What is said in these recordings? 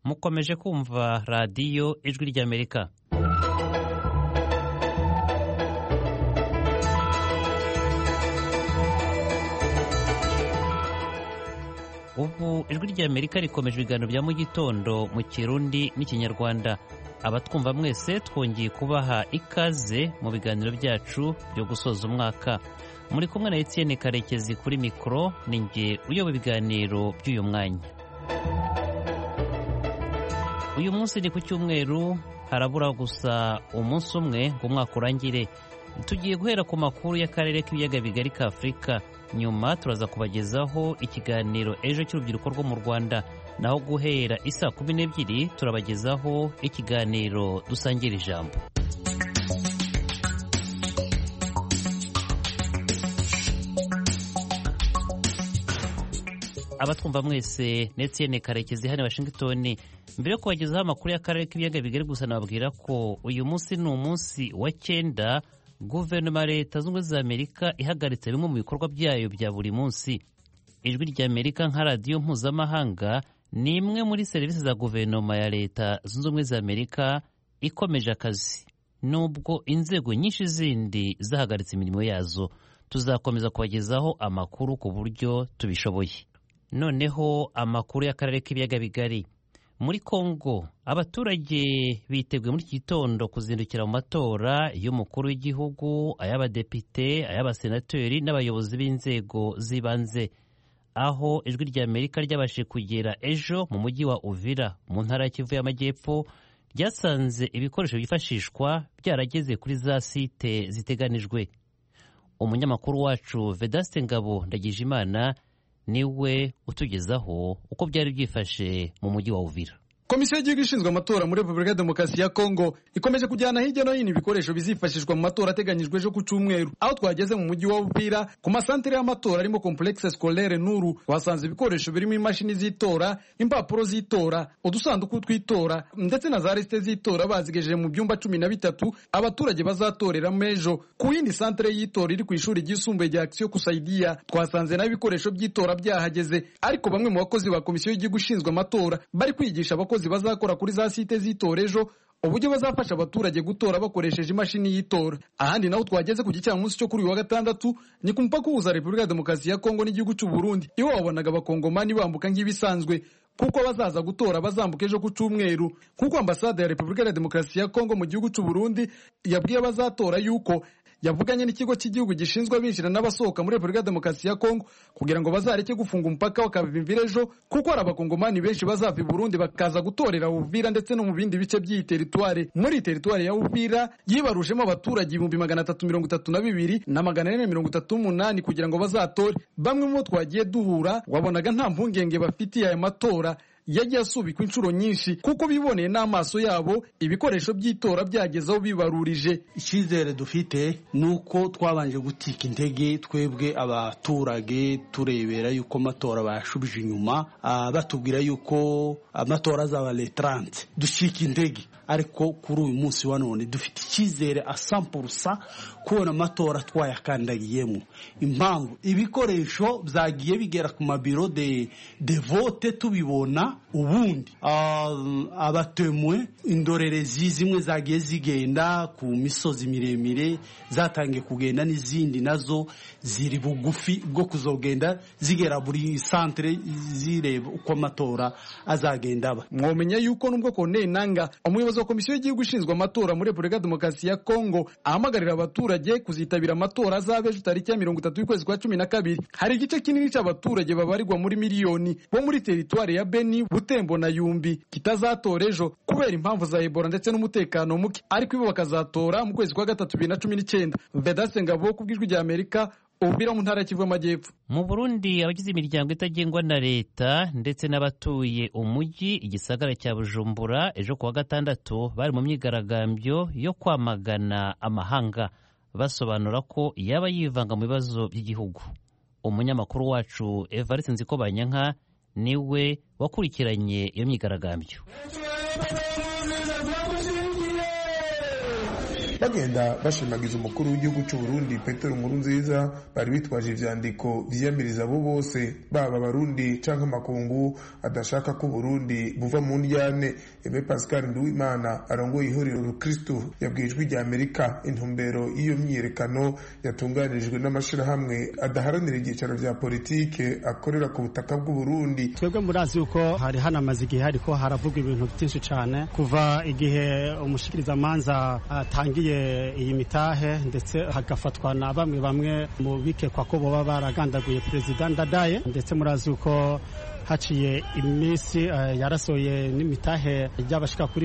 mukomeje kumva radiyo ijwi ry'Amerika. Ubu ijwi ry'Amerika rikomeje ibiganiro bya mu gitondo mu Kirundi n'Ikinyarwanda. Abatwumva mwese twongeye kubaha ikaze mu biganiro byacu byo gusoza umwaka. Muri kumwe na Etienne Karekezi kuri mikoro, ninjye uyoboye ibiganiro by'uyu mwanya. Uyu munsi ni ku Cyumweru, harabura gusa umunsi umwe ngo umwaka urangire. Tugiye guhera ku makuru y'akarere k'ibiyaga bigari ka Afurika. Nyuma turaza kubagezaho ikiganiro ejo cy'urubyiruko rwo mu Rwanda, naho guhera isaa 12 turabagezaho ikiganiro dusangira ijambo. Abatwumva mwese, Etienne Karekezi hano Washington. Mbere yo kubagezaho amakuru y'akarere k'ibiyaga bigari gusa nababwira ko uyu munsi ni umunsi wa 9 Guverinoma ya Leta Zunze Ubumwe za Amerika ihagaritse bimwe mu bikorwa byayo bya buri munsi. Ijwi ry'Amerika nka radiyo mpuzamahanga ni imwe muri serivisi za Guverinoma ya Leta Zunze Ubumwe za Amerika ikomeje akazi, nubwo inzego nyinshi zindi zahagaritse imirimo yazo. Tuzakomeza kubagezaho amakuru ku buryo tubishoboye. Noneho amakuru y'akarere k'ibiyaga bigari. Muri Kongo, abaturage biteguye muri iki gitondo kuzindukira mu matora y'umukuru w'igihugu, ay'abadepite, ay'abasenateri n'abayobozi b'inzego z'ibanze. Aho ijwi ry'Amerika ryabashije kugera ejo mu mujyi wa Uvira mu ntara ya Kivu y'Amajyepfo, ryasanze ibikoresho byifashishwa byarageze kuri za site ziteganijwe. Umunyamakuru wacu Vedaste Ngabo Ndagijimana niwe utugezaho uko byari byifashe mu mujyi wa Uvira. Komisiyo y'igihugu ishinzwe amatora muri Repubulika ya Demokarasi ya Kongo ikomeje kujyana hirya no hino ibikoresho bizifashishwa mu matora ateganyijwe ejo ku Cyumweru. Aho twageze mu mujyi wa Uvira ku masantere y'amatora arimo Complexe Scolaire Nuru, wasanze ibikoresho birimo imashini z'itora, impapuro z'itora, udusanduku tw'itora ndetse na za liste z'itora bazigejeje mu byumba 13 abaturage bazatoreramo ejo. Ku yindi santere y'itora iri ku ishuri ryisumbuye rya Action Kusaidia, twasanze na ibikoresho by'itora byahageze, ariko bamwe mu bakozi ba Komisiyo y'igihugu ishinzwe amatora bari kwigisha abakozi bazakora kuri za site z'itora ejo uburyo bazafasha abaturage gutora bakoresheje imashini y'itora. Ahandi naho twageze ku gicamunsi cyo kuri uyu wa gatandatu ni ku mupaka uhuza Repubulika ya Demokarasi ya Kongo n'igihugu cy'u Burundi. Iwe wabonaga abakongomani bambuka nk'ibisanzwe kuko bazaza gutora bazambuka ejo ku Cyumweru, kuko ambasade ya Repubulika ya Demokarasi ya Kongo mu gihugu cy'u Burundi yabwiye abazatora yuko yavuganye n'ikigo cy'igihugu gishinzwe abinjira n'abasohoka muri Repubulika ya Demokarasi ya Kongo kugira ngo bazareke gufunga umupaka bakabivimvira ejo, kuko hari abakongomani benshi bazava i Burundi bakaza gutorera Uvira ndetse no mu bindi bice by'iyi teritwari. Muri teritwari ya Uvira yibarushemo abaturage 332 na 438 kugira ngo bazatore. Bamwe mu bo twagiye duhura wabonaga nta mpungenge bafitiye aya matora yagiye asubikwa inshuro nyinshi, kuko biboneye n'amaso yabo ibikoresho by'itora byagezeho bibarurije. Icyizere dufite nuko twabanje gutika intege twebwe abaturage turebera yuko amatora bayashubije inyuma, batubwira yuko amatora azaba le 30. Dushika intege, ariko kuri uyu munsi wa none dufite icyizere 100% kubona amatora twayakandagiyemo. Impamvu ibikoresho byagiye bigera ku mabiro de vote tubibona, ubundi abatemwe indorerezi zimwe zagiye zigenda ku misozi miremire zatangiye kugenda, n'izindi nazo ziri bugufi bwo kuzogenda zigera buri centre zireba uko amatora azagenda aba. Mwomenya yuko nubwo Corneille Nanga, umuyobozi wa Komisiyo y'igihugu ishinzwe amatora muri Repubulika ya Demokarasi ya Kongo, ahamagarira abaturage kuzitabira amatora azabe ejo tariki ya 30 y'ukwezi kwa 12, hari igice kinini cy'abaturage babarirwa muri miliyoni bo muri teritwari ya Beni, Butembo na Yumbi kitazatora ejo kubera impamvu za Ebola ndetse n'umutekano muke, ariko ibo bakazatora mu kwezi kwa 3 2019. Vedaste Ngabo kubw'ijwi rya Amerika, Uvira mu ntara ya Kivu y'Amajyepfo. Mu Burundi, abagize imiryango itagengwa na leta ndetse n'abatuye umujyi igisagara cya Bujumbura ejo kuwa gatandatu bari mu myigaragambyo yo kwamagana amahanga, basobanura ko yaba yivanga mu bibazo by'igihugu. Umunyamakuru wacu Evariste Nzikobanyanka niwe wakurikiranye iyo myigaragambyo. bagenda bashimagiza umukuru w'igihugu cy'u Burundi Petero Nkurunziza. Bari bitwaje ivyandiko vyiyamiriza abo bose, baba abarundi canke amakungu adashaka ko Burundi buva mu ndyane. Aimé Pascal Nduwimana arongoye ihuriro Rukristo yabwijwe rya Amerika intumbero iyo myiyerekano yatunganirijwe n'amashirahamwe adaharanira ibyicaro vya politike akorera ku butaka bw'u Burundi. Twebwe murazi uko hari hanamaze igihe hariko haravugwa ibintu byinshi cyane kuva igihe umushikirizamanza atangiye iyi mitahe, ndetse hagafatwa na bamwe mu bikekwa ko boba baragandaguye Perezida Ndadaye, ndetse murazi uko haciye iminsi yarasoye n'imitahe ry'abashika kuri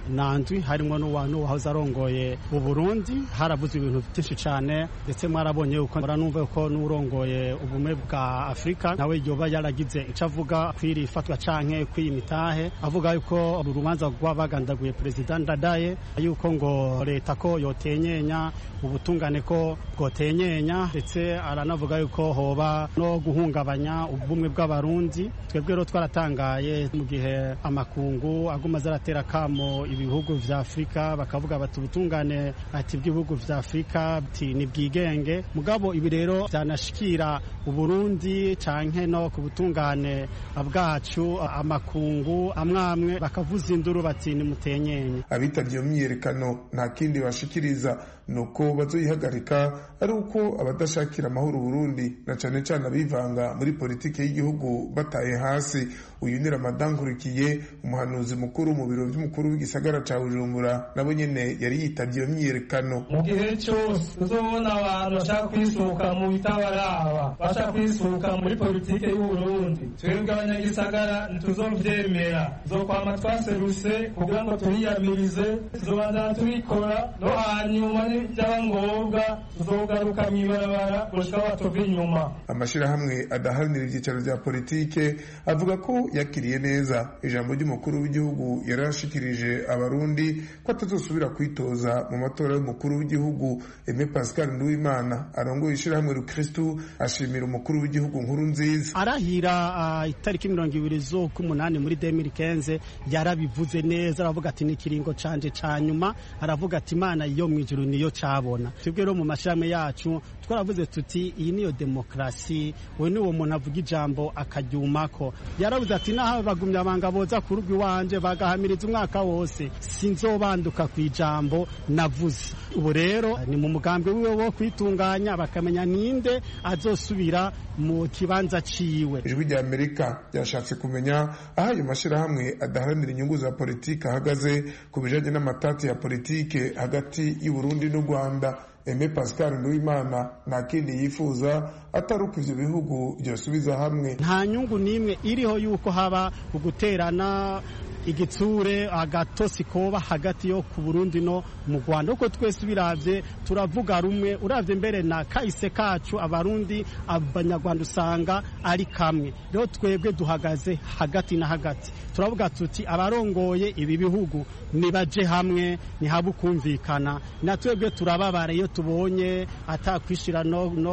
17 harimo n'uwahoze arongoye u Burundi. Haravuze ibintu byinshi cyane, ndetse mwarabonye uko muranumva ko n'urongoye ubumwe bwa Afrika nawe yoba yaragize ico avuga kwiri fatwa canke kw'iyi mitahe, avuga yuko urubanza rw'abagandaguye Perezida Ndadaye yuko ngo leta ko yotenyenya ubutungane ko bwotenyenya, ndetse aranavuga yuko hoba no guhungabanya ubumwe bw'abarundi. Twebwe rero twaratangaye mu gihe amakungu aguma zaratera kamo ibihugu vya Afrika, bakavuga bati ubutungane ati bw'ibihugu vya Afrika ni bwigenge, mugabo ibi rero byanashikira Uburundi canke no ku butungane bwacu, amakungu amwamwe bakavuza induru bati ni mutenyenye. Abitavye iyo myiyerekano nta kindi bashikiriza nuko bazoyihagarika ari uko abadashakira amahoro Burundi na cane cane abivanga muri politike y'igihugu bataye hasi. Uyu ni Ramadan Nkurikiye, umuhanuzi mukuru mu biro by'umukuru w'igisagara ca Bujumbura, nabo nyene yari yitavye iyo myiyerekano. Mu gihe cyose tuzobona abantu bashaka kwisuka mu bitabaraba, bashaka kwisuka muri politike y'u Burundi, twebwe abanyagisagara ntituzovyemera. Tuzokwama twaseruse kugira ngo turiyamirize, tuzobanza tubikora, no hanyuma byaba ngombwa tuzogaruka mw'ibarabara gushika batuva inyuma. Amashirahamwe adaharanira ibyicaro vya politike avuga ko yakiriye neza ijambo ry'umukuru w'igihugu yarashikirije abarundi ko atazosubira kwitoza mu matora y'umukuru w'igihugu. Aimé Pascal Nduwimana arongoye ishirahamwe Rukristo ashimira umukuru w'igihugu Nkurunziza. Arahira itariki 20 z'ukumunani muri 2015 yarabivuze neza, aravuga ati ni kiringo canje ca nyuma, aravuga ati Imana iyo mwijuru niyo cabona. Twebwe rero mu mashame yacu twaravuze tuti iyi niyo demokrasi, we ni uwo muntu avuga ijambo akaryumako. Yaravuze ati naho bagumya abanga boza ku rugo iwanje bagahamiriza umwaka wose sinzobanduka ku ijambo navuze. Ubu rero ni mu mugambi wiwe wo kwitunganya bakamenya ninde azosubira mu kibanza ciwe. Ijwi rya Amerika ryashatse kumenya aho ayo mashirahamwe adaharanira inyungu za politike ahagaze ku bijanye n'amatati ya politike hagati y'u Burundi n'u Rwanda. Aimé Pascal Nduwimana nta kindi yifuza atari uko ivyo bihugu byosubiza hamwe. Nta nyungu nimwe iriho yuko haba uguterana igitsure agatosi koba hagati yo ku Burundi no mu Rwanda, uko twese biravye turavuga rumwe. Uravye mbere na kahise kacu abarundi abanyarwanda usanga ari kamwe. Rero twebwe duhagaze hagati na hagati, turavuga tuti abarongoye ibi bihugu nibaje hamwe nihaba ukumvikana. Na twebwe turababara iyo tubonye atakwishira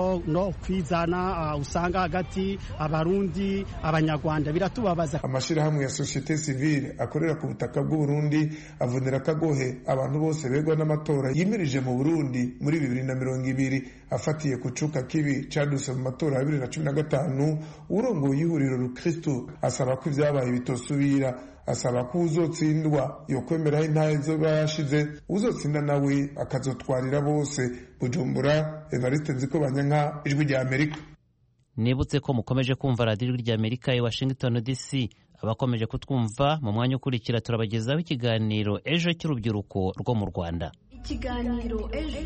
no kwizana usanga hagati abarundi abanyarwanda, biratubabaza. Amashirahamwe ya societe civile akorera ku butaka bw'u Burundi avunira kagohe abantu bose begwa n'amatora yimirije mu Burundi muri 2020 afatiye ku cuka kibi caduse mu matora ya 2015. Urongoye ihuriro Rukristo asaba ko ivyabaye bitosubira, asaba ko uzotsindwa yokwemeraho intahe zoba yashize, uzotsinda nawe akazotwarira bose. Bujumbura, Evariste Nzikobanyanka, Ijwi rya Amerika. Nibutse ko mukomeje kumva radiyo rya Amerika i Washington DC. Abakomeje kutwumva mu mwanya ukurikira turabagezaho ikiganiro ejo cy'urubyiruko rwo mu Rwanda. Ikiganiro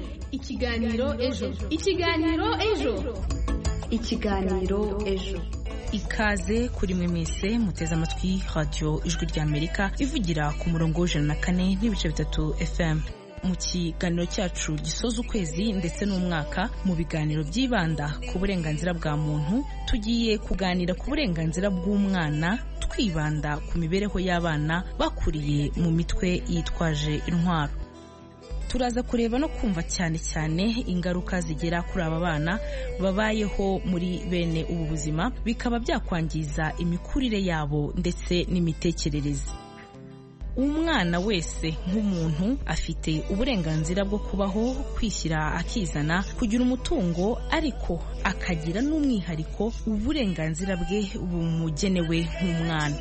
ejo. Ikaze kuri mwe mwese muteze amatwi radio Ijwi rya Amerika ivugira ku murongo w'104.3 FM. Mu kiganiro cyacu gisoza ukwezi ndetse n'umwaka mu biganiro byibanda ku burenganzira bwa muntu, tugiye kuganira ku burenganzira bw'umwana, twibanda ku mibereho y'abana bakuriye mu mitwe yitwaje intwaro. Turaza kureba no kumva cyane cyane ingaruka zigera kuri aba bana babayeho muri bene ubu buzima, bikaba byakwangiza imikurire yabo ndetse n'imitekerereze. umwana wese nk'umuntu afite uburenganzira bwo kubaho, kwishyira akizana, kugira umutungo, ariko akagira n'umwihariko uburenganzira bwe bumugenewe nk'umwana.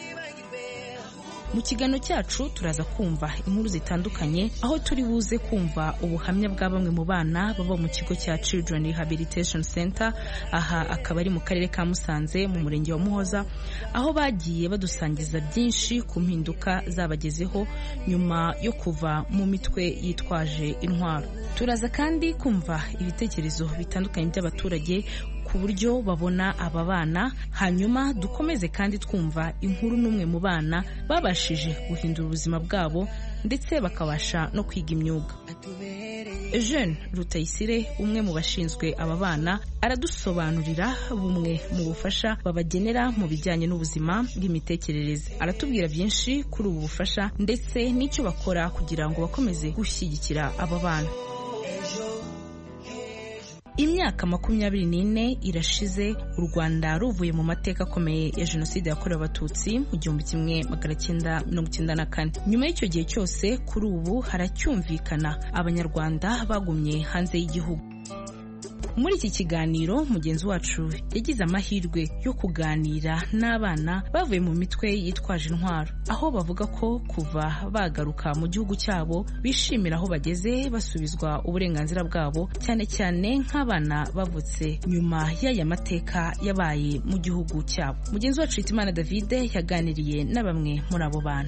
Mu kiganiro cyacu turaza kumva inkuru zitandukanye, aho turi buze kumva ubuhamya bwa bamwe mu bana baba mu kigo cya Children Rehabilitation Center, aha akaba ari mu karere ka Musanze mu murenge wa Muhoza, aho bagiye badusangiza byinshi ku mpinduka zabagezeho nyuma yo kuva mu mitwe yitwaje intwaro. Turaza kandi kumva ibitekerezo bitandukanye by'abaturage ku buryo babona aba bana, hanyuma dukomeze kandi twumva inkuru n'umwe mu bana babashije guhindura ubuzima bwabo ndetse bakabasha no kwiga imyuga. Jeune Rutayisire, umwe mu bashinzwe aba bana, aradusobanurira bumwe mu bufasha babagenera mu bijyanye n'ubuzima bw'imitekerereze. Aratubwira byinshi kuri ubu bufasha ndetse n'icyo bakora kugira ngo bakomeze gushyigikira aba bana. Imyaka 24 irashize u Rwanda ruvuye mu mateka akomeye ya Jenoside yakorewe Abatutsi mu 1994. Nyuma y'icyo gihe cyose, kuri ubu haracyumvikana Abanyarwanda bagumye hanze y'igihugu. Muri iki kiganiro mugenzi wacu yagize amahirwe yo kuganira n'abana bavuye mu mitwe yitwaje intwaro, aho bavuga ko kuva bagaruka mu gihugu cyabo bishimira aho bageze, basubizwa uburenganzira bwabo, cyane cyane nk'abana bavutse nyuma y'aya mateka yabaye mu gihugu cyabo. Mugenzi wacu Hitimana David yaganiriye na bamwe muri abo bana.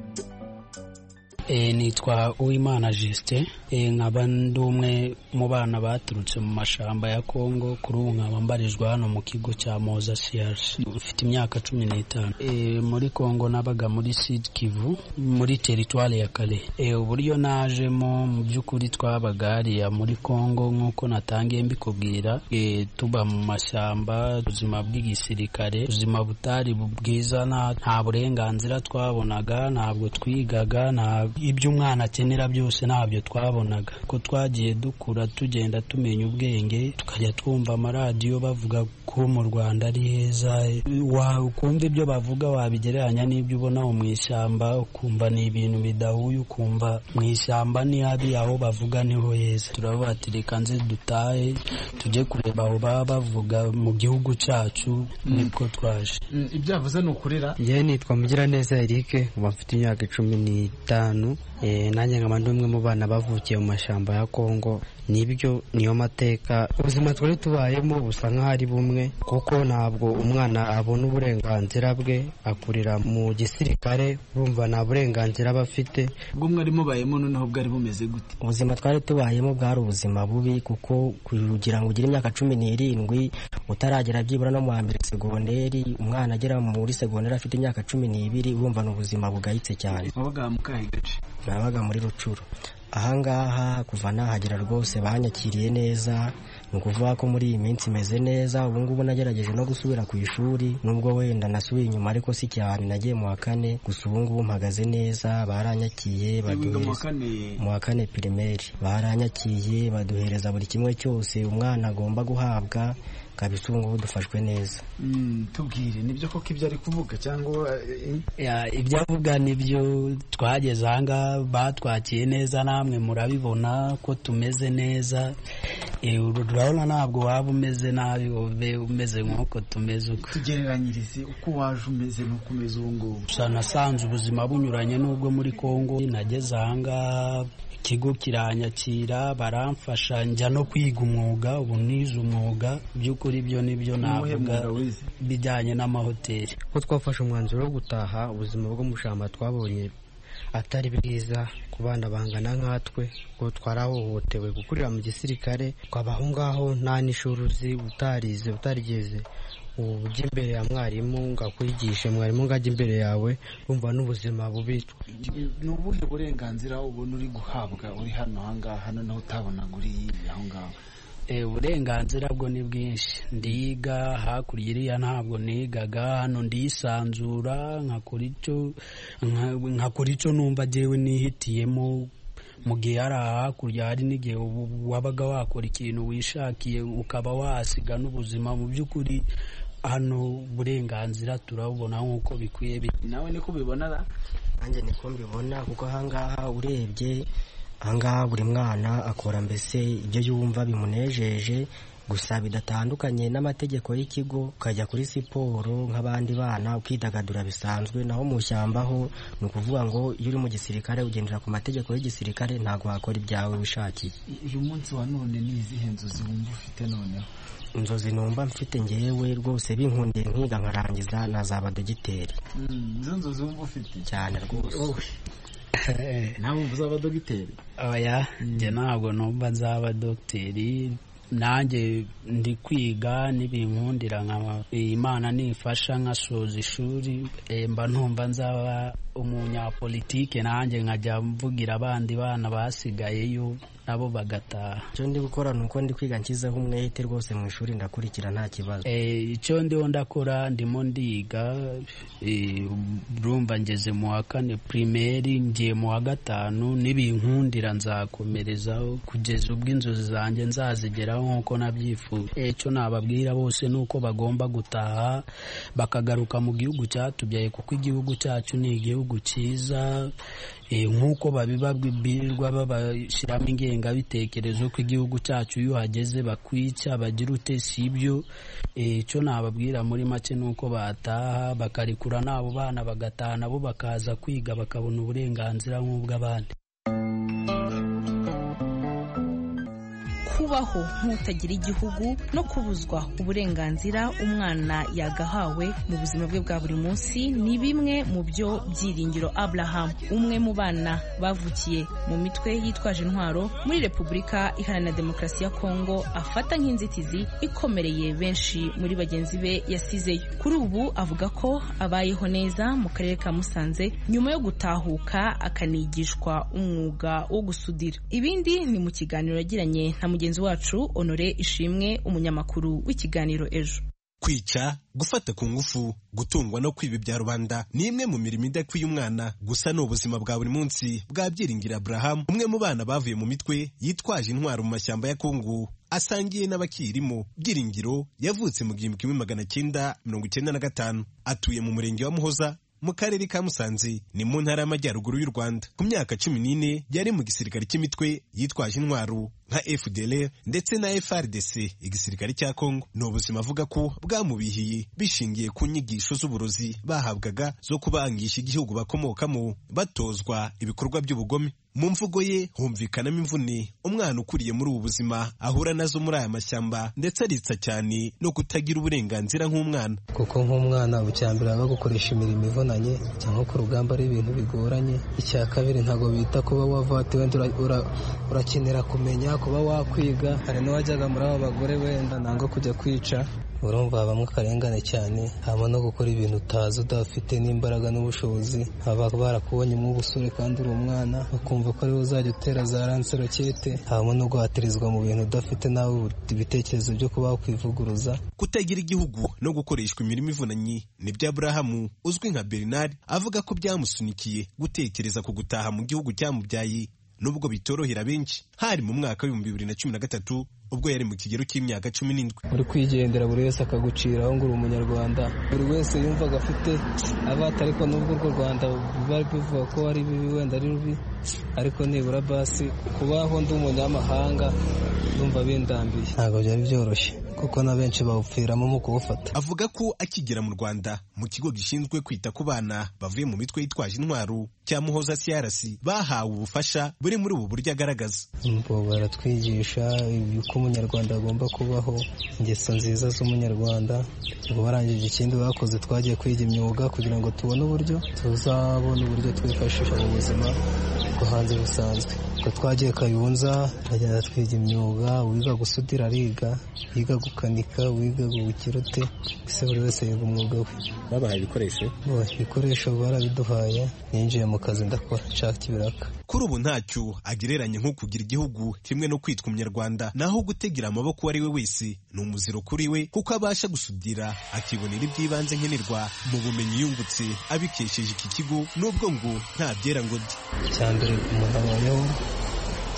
Nitwa Uwimana Justin, nkaba ndi umwe mu bana baturutse mu mashamba ya Kongo, kuri ubu nkaba mbarizwa hano mu kigo cya Moza CRC. Ufite imyaka 15. Muri Kongo nabaga muri Sud Kivu, muri teritwari ya Kale. Uburyo najemo mu by'ukuri twabaga hariya muri Kongo nk'uko natangiye mbikubwira, tuba mu mashyamba, ubuzima bw'igisirikare, ubuzima butari bwiza, nta burenganzira twabonaga, ntabwo twigaga, ibyo umwana akenera byose ntabyo twabonaga. Ko twagiye dukura tugenda tumenya ubwenge, tukajya twumva amaradiyo bavuga ko mu Rwanda ari heza, ukumva ibyo bavuga wabigereranya n'ibyo ubona mu ishyamba, ukumva ni ibintu bidahuye, ukumva mu ishyamba ni habi, aho bavuga niho heza. Turavuga ati reka nze dutahe tujye kureba aho baba bavuga mu gihugu cyacu, nibwo twaje. Ibyo yavuze ni ukurira. Njye nitwa Mugiraneza Eric, mfite imyaka 15. Nanjye nkaba ndi umwe mu bana bavukiye mu mashamba ya Kongo. Nibyo niyo mateka, ubuzima twari tubayemo busa nk'aho ari bumwe, kuko ntabwo umwana abona uburenganzira bwe, akurira mu gisirikare, urumva nta burenganzira aba afite. Ubwo mwari mubayemo noneho bwari bumeze gute? Ubuzima twari tubayemo bwari ubuzima bubi, kuko kugira ngo ugire imyaka 17 utaragera byibura no mu hambere segonderi, umwana agera muri segonderi afite imyaka 12, urumva n'ubuzima bugayitse cyane. Wabaga mu kahe gace? Nabaga muri Rucuru. Ahangaha kuva nahagera rwose banyakiriye neza, ni ukuvuga ko muri iyi minsi meze neza. Ubu ngubu nagerageje no gusubira ku ishuri, nubwo wenda nasubiye inyuma ariko si cyane, nagiye mu wa 4, gusa ubu ngubu mpagaze neza. Baranyakiye, mu wa 4 primaire, baranyakiye baduhereza buri kimwe cyose umwana agomba guhabwa, kabisa ubu ngubu dufashwe neza. Tubwire, nibyo koko ibyo ari kuvuga cyangwa ibyo avuga nibyo? Twageze ahangaha batwakiye neza, namwe murabibona ko tumeze neza. Urabona ntabwo waba umeze nabi, ube umeze nk'uko tumeze uko. Tugereranyirize uko waje umeze n'uko umeze ubu ngubu. Nasanze ubuzima bunyuranye n'ubwo muri Kongo. Nageze ahangaha, ikigo kiranyakira, baramfasha, njya no kwiga umwuga. Ubu nize umwuga, by'ukuri ibyo nibyo navuga bijyanye n'amahoteli. Ko twafashe umwanzuro wo gutaha, ubuzima bwo mu shamba twabonye atari bwiza ku bana bangana nkatwe, ko twarahohotewe. Gukurira mu gisirikare kwabaho ngaho, nta n'ishuri uzi, utarigeze ujya imbere ya mwarimu ngakwigishe, mwarimu ngajya imbere yawe, wumva n'ubuzima bubi. Ni ubuhe burenganzira ubona uri guhabwa uri hano ahangaha noneho utabonaga uri aho ngaho? Uburenganzira bwo ni bwinshi. Ndiga, hakurya iriya ntabwo nigaga, hano ndisanzura, nkakora icyo numva jyewe nihitiyemo. Mu gihe hari hakurya, hari n'igihe wabaga wakora ikintu wishakiye ukaba wasiga n'ubuzima. Mu by'ukuri hano uburenganzira turabubona nk'uko bikwiye. Nawe niko ubibona? nanjye niko mbibona kuko ahangaha urebye ahangaha buri mwana akora mbese ibyo yumva bimunejeje gusa bidatandukanye n'amategeko y'ikigo ukajya kuri siporo nk'abandi bana ukidagadura bisanzwe naho mu ishyamba ho ni ukuvuga ngo iyo uri mu gisirikare ugendera ku mategeko y'igisirikare ntabwo wakora ibyawe wishakiye. uyu munsi wa none ni izihe nzozi wumva ufite noneho? inzozi numva mfite ngewe rwose binkundiye nkiga nkarangiza nazaba dogiteri. izo nzozi wumva ufite cyane rwose. nawe wumva uzaba dogiteri? oya njye ntabwo numva nzaba dogiteri, nanjye ndi kwiga n'ibinkundira Imana nifasha nkasoza ishuri mba ntumva nzaba umunyapolitike nanjye nkajya mvugira abandi bana basigayeyo nabo bagataha. icyo ndi gukora ni uko ndi kwiga nshyizeho umwete rwose mu ishuri ndakurikira nta kibazo. icyo ndiho ndakora ndimo ndiga, urumva ngeze mu wa 4 primaire ngiye mu wa 5 n'ibinkundira nzakomerezaho kugeza ubwo inzozi zanjye nzazigeraho nk'uko nabyifuza. icyo nababwira bose ni uko bagomba gutaha bakagaruka mu gihugu cyatubyaye kuko igihugu cyacu ni igihugu cyiza, nk'uko babibabwirwa babashyiramo ingengabitekerezo ko igihugu cyacu iyo uhageze bakwica bagira ute, si ibyo. icyo nababwira muri make ni uko bataha bakarekura n'abo bana bagataha nabo bakaza kwiga bakabona uburenganzira nk'ubw'abandi. kubaho nk'utagira igihugu no kubuzwa uburenganzira umwana yagahawe mu buzima bwe bwa buri munsi ni bimwe mu byo Byiringiro Abraham, umwe mu bana bavukiye mu mitwe yitwaje intwaro muri Repubulika Iharanira Demokarasi ya Kongo, afata nk'inzitizi ikomereye benshi muri bagenzi be yasizeyo. Kuri ubu avuga ko abayeho neza mu karere ka Musanze nyuma yo gutahuka akanigishwa umwuga wo gusudira. Ibindi ni mu kiganiro yagiranye na mugenzi wacu Honore Ishimwe, umunyamakuru w'ikiganiro Ejo. Kwica, gufata ku ngufu, gutungwa no kwiba bya rubanda ni imwe mu mirimo idakwiye umwana, gusa ni ubuzima bwa buri munsi bwa Byiringiro Abraham, umwe mu bana bavuye mu mitwe yitwaje intwaro mu mashyamba ya Kongo asangiye n'abakirimo. Byiringiro yavutse mu 1995, atuye mu murenge wa Muhoza mu karere ka Musanze ni mu ntara y'amajyaruguru y'u Rwanda. Ku myaka 14 yari mu gisirikare cy'imitwe yitwaje intwaro nka FDLR ndetse na FRDC, igisirikare cya Kongo. Ni ubuzima avuga ko bwamubihiye bishingiye ku nyigisho z'uburozi bahabwaga zo kubangisha igihugu bakomokamo, batozwa ibikorwa by'ubugome. Mu mvugo ye humvikanamo imvune umwana ukuriye muri ubu buzima ahura nazo muri aya mashyamba, ndetse aritsa cyane no kutagira uburenganzira nk'umwana. Kuko nk'umwana ubucyambere aba gukoresha imirimo ivunanye cyangwa ku rugamba ari ibintu bigoranye. Icya kabiri ntago bita kuba wavati wenda urakenera kumenya kuba wakwiga. Hari n'uwajyaga muri aba bagore wenda nanga kujya kwica, urumva bamwe akarengane cyane, hama no gukora ibintu utazi udafite n'imbaraga n'ubushobozi. Haba barakubonye mu busore kandi uri umwana ukumva ko ariwe uzajya utera za ranserokete, hama no guhatirizwa mu bintu udafite nawe ibitekerezo byo kuba wakwivuguruza. Kutagira igihugu no gukoreshwa imirimo ivunanye nibyo Abraham uzwi nka Bernard avuga ko byamusunikiye gutekereza ku gutaha mu gihugu cyamubyaye, nubwo bitorohera benshi. Hari mu mwaka wa 2013 ubwo yari mu kigero cy'imyaka 17. Uri kwigendera buri wese akaguciraho ngo uri umunyarwanda, buri wese yumvaga afite abata, ariko nubwo urwo Rwanda bari bivuga ko ari bibi wenda ari rubi, ariko nibura basi kubaho ndi umunyamahanga ndumva bindambiye. Ntabwo byari byoroshye kuko na benshi bawupfiramo mu kuwufata. Avuga ko akigera mu Rwanda mu kigo gishinzwe kwita ku bana bavuye mu mitwe yitwaje intwaro cya Muhoza CRC bahawe ubufasha buri muri ubu buryo agaragaza. Baratwigisha uko umunyarwanda agomba kubaho, ingeso nziza z'umunyarwanda. Ubwo barangije ikindi bakoze twagiye kwiga imyuga kugira ngo tubone uburyo tuzabona uburyo twifashisha mu buzima bwo hanze busanzwe. Ko twagiye Kayunza bagenda twiga imyuga, wiga gusudira ariga, yiga gukanika, wiga gukirute, ese buri wese yiga umwuga we. Babahaye ibikoresho? Ibikoresho barabiduhaye, ninjiye mu kazi ndakora nshaka ibiraka. Kuri ubu ntacyo agereranya nko kugira igihugu kimwe no kwitwa umunyarwanda, naho gutegera amaboko uwo ari we wese ni umuziro kuri we, kuko abasha gusudira akibonera iby'ibanze nkenerwa mu bumenyi yungutse abikesheje iki kigo, nubwo ngo nta byera ngo de. Cyambere umuntu abayeho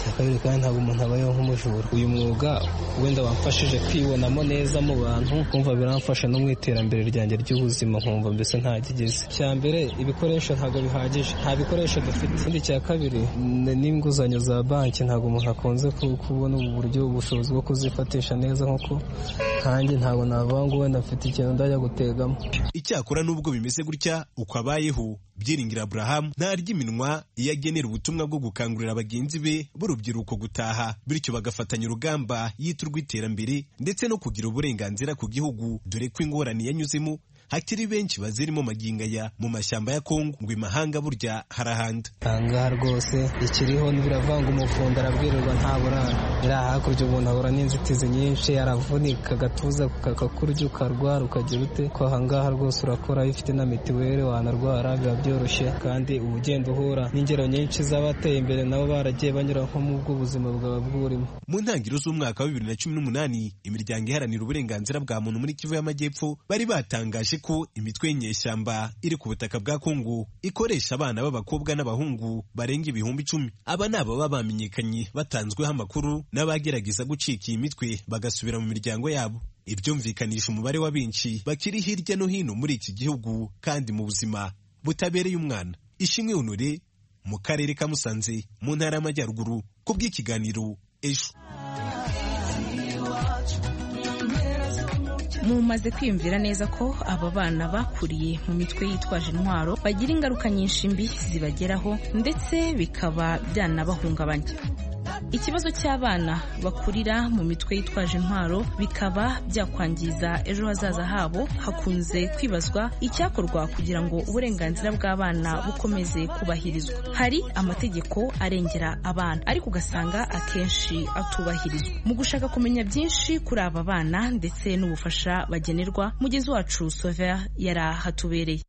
icya kabiri kandi ntabwo umuntu abayeho nk'umujura. Uyu mwuga wenda wamfashije kwibonamo neza mu bantu, kumva biramfasha no mu iterambere ryanjye ry'ubuzima, nkumva mbese ntagigeze. Icya mbere ibikoresho ntabwo bihagije, nta bikoresho dufite. Ikindi cya kabiri n'inguzanyo za banki ntabwo umuntu akunze kubona ubu buryo ubushobozi bwo kuzifatisha neza, nk'uko nkanjye ntabwo navuga ngo wenda mfite ikintu ndajya gutegamo. Icyakora nubwo bimeze gutya uko abayeho, Byiringiro Abraham ntarya iminwa iyo agenera ubutumwa bwo gukangurira bagenzi be b'urubyiruko gutaha, bityo bagafatanya urugamba yita urw'iterambere ndetse no kugira uburenganzira ku gihugu, dore ko ingorane yanyuzemo hakiri benshi bazirimo magingaya mu mashyamba ya Kongo, ngo imahanga burya harahanda. Ahangaha rwose ikiriho biravanga, umufundi arabwirirwa nta burara, iri hakurya umuntu ahura n'inzitizi nyinshi, aravunika agatuza kakakurya ukarwara ukagira ute, ko ahangaha rwose urakora iyo ufite na mitiweli wanarwara biba byoroshye, kandi uba ugenda uhura n'ingero nyinshi z'abateye imbere nabo baragiye banyura nko mu bw'ubuzima bwaba bwurimo. Mu ntangiriro z'umwaka wa 2018 imiryango iharanira uburenganzira bwa muntu muri Kivu y'Amajyepfo bari batangaje ko imitwe y'inyeshyamba iri ku butaka bwa Kongo ikoresha abana b'abakobwa n'abahungu barenga 10,000. Aba ni ababa bamenyekanye batanzweho amakuru n'abagerageza gucika iyi mitwe bagasubira mu miryango yabo. Ibyumvikanisha umubare wa benshi bakiri hirya no hino muri iki gihugu kandi mu buzima butabereye umwana. Ishimwe Honore mu karere ka Musanze mu ntara y'Amajyaruguru ku bw'ikiganiro Ejo. Mumaze kwiyumvira neza ko aba bana bakuriye mu mitwe yitwaje intwaro bagira ingaruka nyinshi mbi zibageraho ndetse bikaba byanabahungabanya. Ikibazo cy'abana bakurira mu mitwe yitwaje intwaro bikaba byakwangiza ejo hazaza habo, hakunze kwibazwa icyakorwa kugira ngo uburenganzira bw'abana bukomeze kubahirizwa. Hari amategeko arengera abana ariko ugasanga akenshi atubahirizwa. Mu gushaka kumenya byinshi kuri aba bana ndetse n'ubufasha bagenerwa, mugenzi wacu Sauveur yarahatubereye.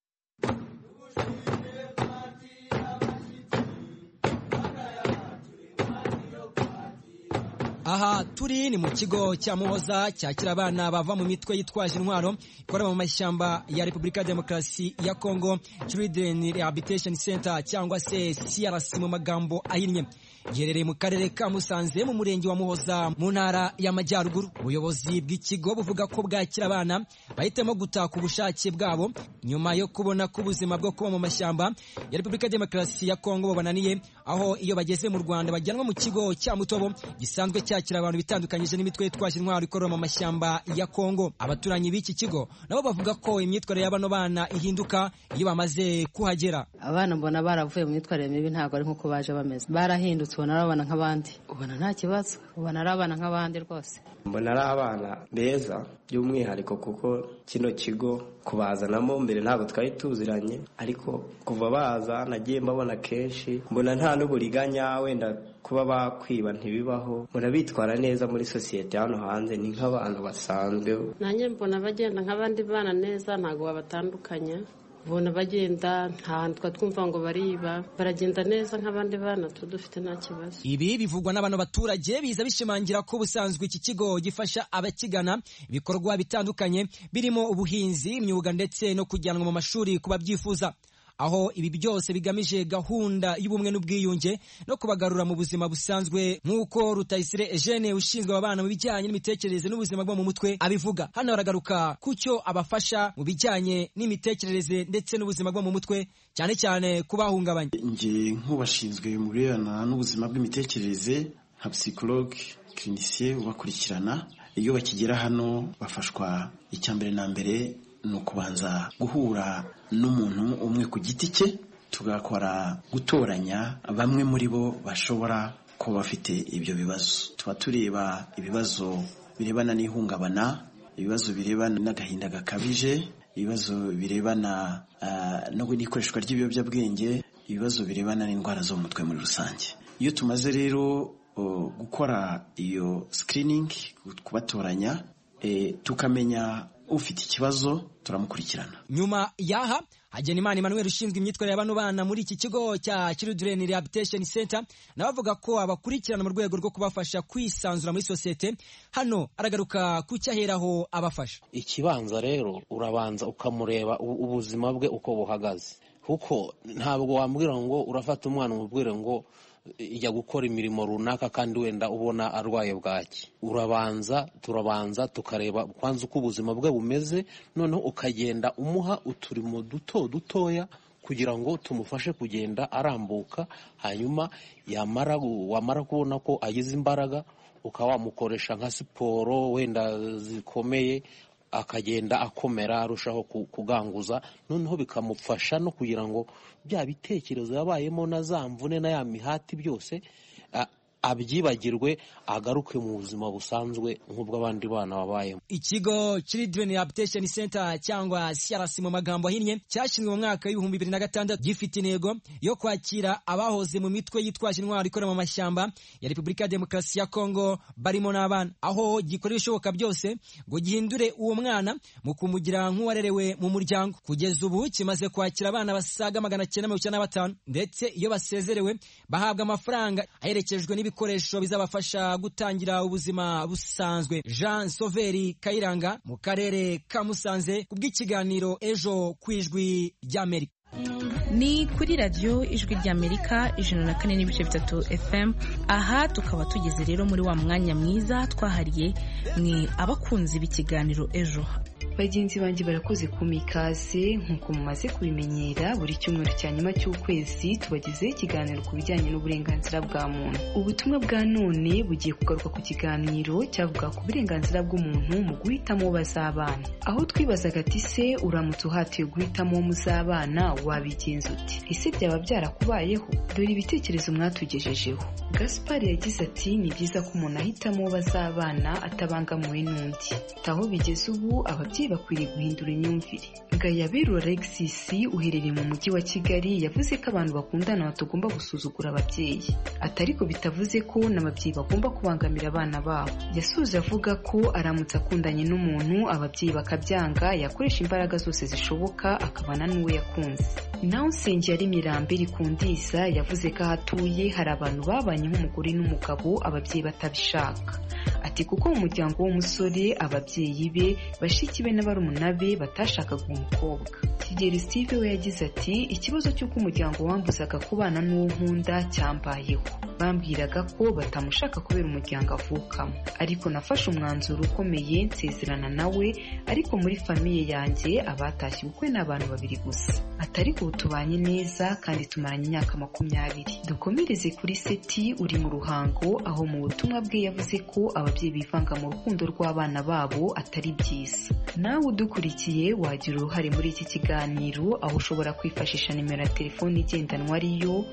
Aha turi ni mu kigo cya Muhoza cyakira abana bava mu mitwe yitwaje intwaro ikora mu mashyamba ya Repubulika ya Demokarasi ya Kongo, Children Rehabilitation Center cyangwa se CRC mu magambo ahinnye. Giherereye mu karere ka Musanze mu murenge wa Muhoza mu ntara y'Amajyaruguru. Ubuyobozi bw'ikigo buvuga ko bwakira abana bahitamo gutaka ubushake bwabo nyuma yo kubona ko ubuzima bwo kuba mu mashyamba ya Repubulika ya Demokarasi ya Kongo bubananiye, aho iyo bageze mu Rwanda bajyanwa mu kigo cya Mutobo gisanzwe cyakira abantu bitandukanyije n'imitwe yitwaje intwaro ikorera mu mashyamba ya Kongo. Abaturanyi b'iki kigo nabo bavuga ko imyitwarire y'abano bana ihinduka iyo bamaze kuhagera. Abana mbona baravuye mu myitwarire mibi, ntabwo ari nkuko baje bameze, barahindutse, ubona ari abana nk'abandi, ubona nta kibazo, ubona ari abana nk'abandi rwose. Mbona ari abana beza by'umwihariko kuko kino kigo kubazanamo mbere ntabwo twari tuziranye, ariko kuva baza nagiye mbabona kenshi, mbona nta n'uburiganya, wenda kuba bakwiba ntibibaho, mbona bitwara neza muri sosiyete hano hanze, ni nk'abantu basanzwe. Nanjye mbona bagenda nk'abandi bana neza, ntabwo babatandukanya, ubona bagenda nta twumva ngo bariba, baragenda neza nk'abandi bana tudufite nta kibazo. Ibi bivugwa n'abantu baturage biza bishimangira ko ubusanzwe iki kigo gifasha abakigana ibikorwa bitandukanye birimo ubuhinzi, imyuga ndetse no kujyanwa mu mashuri ku babyifuza, aho ibi byose bigamije gahunda y'ubumwe n'ubwiyunge no kubagarura mu buzima busanzwe, nk'uko Rutayisire Eugene ushinzwe abana mu bijyanye n'imitekerereze n'ubuzima bwo mu mutwe abivuga. Hano baragaruka ku cyo abafasha mu bijyanye n'imitekerereze ndetse n'ubuzima bwo mu mutwe, cyane cyane kubahungabanya. Nge nk'ubashinzwe mu birebana n'ubuzima bw'imitekerereze nka psychologue clinicien ubakurikirana, iyo bakigera hano bafashwa icyambere na mbere ni ukubanza guhura n'umuntu umwe ku giti cye, tugakora gutoranya bamwe muri bo bashobora kuba bafite ibyo bibazo. Tuba tureba ibibazo birebana n'ihungabana, ibibazo birebana n'agahinda gakabije, ibibazo birebana n'ikoreshwa ry'ibiyobyabwenge, ibibazo birebana n'indwara zo mu mutwe muri rusange. Iyo tumaze rero gukora iyo screening, kubatoranya, tukamenya ufite ikibazo turamukurikirana. Nyuma yaha Hagenimana Emmanuel ushinzwe imyitwarire y'abano bana muri iki kigo cya Children Rehabilitation Center nabavuga ko abakurikirana mu rwego rwo kubafasha kwisanzura muri sosiyete. Hano aragaruka ku cyaheraho abafasha. Ikibanza rero urabanza ukamureba ubuzima bwe uko buhagaze, kuko ntabwo wambwira ngo urafata umwana umubwire ngo ijya gukora imirimo runaka kandi wenda ubona arwaye bwaki, turabanza tukareba kwanza uko ubuzima bwe bumeze, noneho ukagenda umuha uturimo dutoya kugira ngo tumufashe kugenda arambuka, hanyuma wamara kubona ko agize imbaraga ukaba wamukoresha nka siporo wenda zikomeye, akagenda akomera arushaho kuganguza, noneho bikamufasha no kugira ngo bya bitekerezo yabayemo na za mvune na ya mihati byose abyibagirwe, agaruke mu buzima busanzwe nk'ubw'abandi bana babayemo. Ikigo Children Rehabilitation Center cyangwa CRC mu magambo ahinnye cyashinzwe mu mwaka w'ibihumbi 2006 gifite intego yo kwakira abahoze mu mitwe yitwaje intwaro ikora mu mashyamba ya Repubulika ya Demokarasi ya Kongo barimo n'abana, aho gikora ibishoboka byose ngo gihindure uwo mwana mu kumugira nk'uwarerewe mu muryango. Kugeza ubu kimaze kwakira abana basaga 995 ndetse iyo basezerewe bahabwa amafaranga aherekejwe n'ibikoresho bizabafasha gutangira ubuzima busanzwe. Jean Sauveri Kayiranga mu karere ka Musanze kubw'ikiganiro Ejo kwijwi ry'Amerika. Ni kuri radio Ijwi ry'Amerika 104.3 FM. Aha tukaba tugeze rero muri wa mwanya mwiza twahariye mwe abakunzi b'ikiganiro Ejo. Bagenzi banjye barakoze kumikaze nkuko mumaze kubimenyera, buri cyumweru cya nyuma cy'ukwezi tubagezeho ikiganiro ku bijyanye n'uburenganzira bwa muntu. Ubutumwa bwa none bugiye kugaruka ku kiganiro cyavuga ku burenganzira bw'umuntu mu guhitamo bazabana, aho twibazaga ati se uramutse uhatiye guhitamo muzabana wabigenza uti? Ese byaba byarakubayeho? Dore ibitekerezo mwatugejejeho. Gaspar yagize ati ni byiza ko umuntu ahitamo bazabana atabangamiwe n'undi. Taho bigeze ubu ababyeyi bakwiriye guhindura imyumvire. Ngayabiru Alexis uherereye mu mujyi wa Kigali yavuze ko abantu bakundana batagomba gusuzugura ababyeyi, atariko bitavuze ko n'ababyeyi bagomba kubangamira abana babo. Yasuje avuga ko aramutse akundanye n'umuntu ababyeyi bakabyanga yakoresha imbaraga zose zishoboka akabana n'uwo yakunze. Naho Nsengiyari Mirambe Rikundiza yavuze ko ahatuye hari abantu babanye nk'umugore n'umugabo ababyeyi batabishaka. Ati kuko mu muryango w'umusore ababyeyi be, bashiki be n'abarumuna be batashakaga umukobwa. Kigeli Steve we yagize ati ikibazo cy'uko umuryango wambuzaga kubana n'uwo nkunda cyambayeho. Bambwiraga ko batamushaka kubera umuryango avukamo, ariko nafashe umwanzuro ukomeye nsezerana nawe, ariko muri famiye yanjye abatashye ubukwe n'abantu 2 gusa. Atariko ubu tubanye neza kandi tumaranye imyaka 20. Dukomereze kuri Seti uri mu Ruhango, aho mu butumwa bwe yavuze ko ababyeyi bivanga mu rukundo rw'abana babo atari byiza. Nawe udukurikiye wagira uruhare muri iki kiganiro, aho ushobora kwifashisha nimero ya telefoni igendanwa ariyo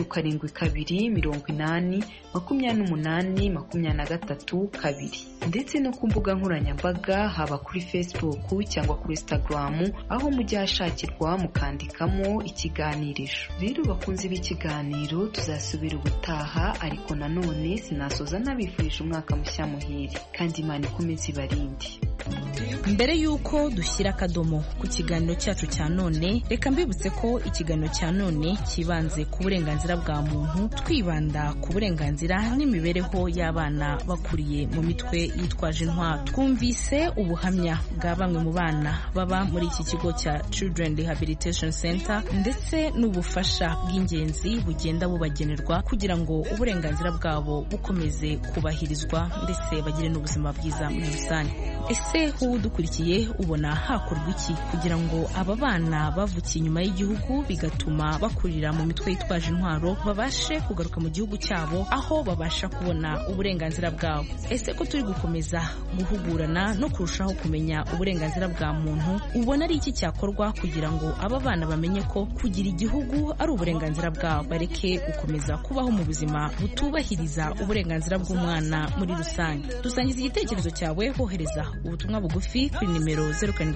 07822823 ndetse no ku mbuga nkoranyambaga haba kuri Facebook cyangwa kuri Instagram, aho mujya hashakirwa mukandikamo ikiganirisho. Rero bakunze b'ikiganiro tuzasubira ubutaha, ariko nanone sinasoza nabifurije umwaka mushya muhire kandi Imana ikomeze ibarinde. Mbere yuko dushyira akadomo ku kiganiro cyacu cya none, reka mbibutse ko ikiganiro cya none kibanze ku burenganzira bwa muntu, twibanda ku burenganzira n'imibereho y'abana bakuriye mu mitwe yitwaje intwaro. Twumvise ubuhamya bwa bamwe mu bana baba muri iki kigo cya Children Rehabilitation Center ndetse n'ubufasha bw'ingenzi bugenda bubagenerwa kugira ngo uburenganzira bwabo bukomeze kubahirizwa ndetse bagire n'ubuzima bwiza muri rusange. Ese udukurikiye ubona hakorwa iki kugira ngo aba bana bavukiye inyuma y'igihugu bigatuma bakurira mu mitwe yitwaje intwaro babashe kugaruka mu gihugu cyabo aho babasha kubona uburenganzira bwabo? Ese ko turi gukomeza guhugurana no kurushaho kumenya uburenganzira bwa muntu, ubona ari iki cyakorwa kugira ngo aba bana bamenye ko kugira igihugu ari uburenganzira bwabo, bareke gukomeza kubaho mu buzima butubahiriza uburenganzira bw'umwana muri rusange? Dusangiza igitekerezo cyawe hohereza ubutumwa bugufi kuri nimero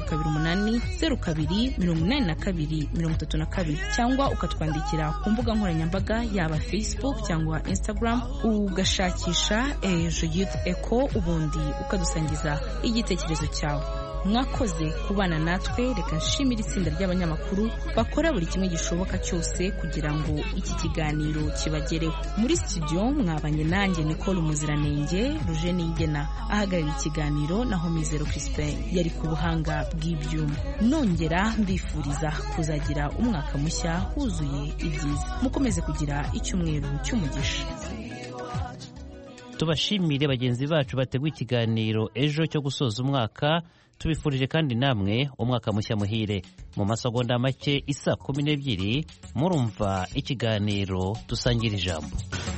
0728028232 cyangwa ukatwandikira ku mbuga nkoranyambaga yaba Facebook cyangwa Instagram ugashakisha Ejo Youth Echo, ubundi ukadusangiza igitekerezo cyawe. mwakoze kubana natwe. Reka nshimire itsinda ry'abanyamakuru bakora buri kimwe gishoboka cyose kugira ngo iki kiganiro kibagereho. Muri studio mwabanye nanjye Nicole Muziranenge, Roger Niyigena ahagarariye ikiganiro, naho Mizero Crispin yari ku buhanga bw'ibyuma. Nongera mbifuriza kuzagira umwaka mushya wuzuye ibyiza. Mukomeze kugira icyumweru cy'umugisha. Tubashimire bagenzi bacu bateguye ikiganiro ejo cyo gusoza umwaka. Tubifurije kandi namwe umwaka mushya muhire. Mu masegonda make isa 12 murumva ikiganiro dusangira ijambo.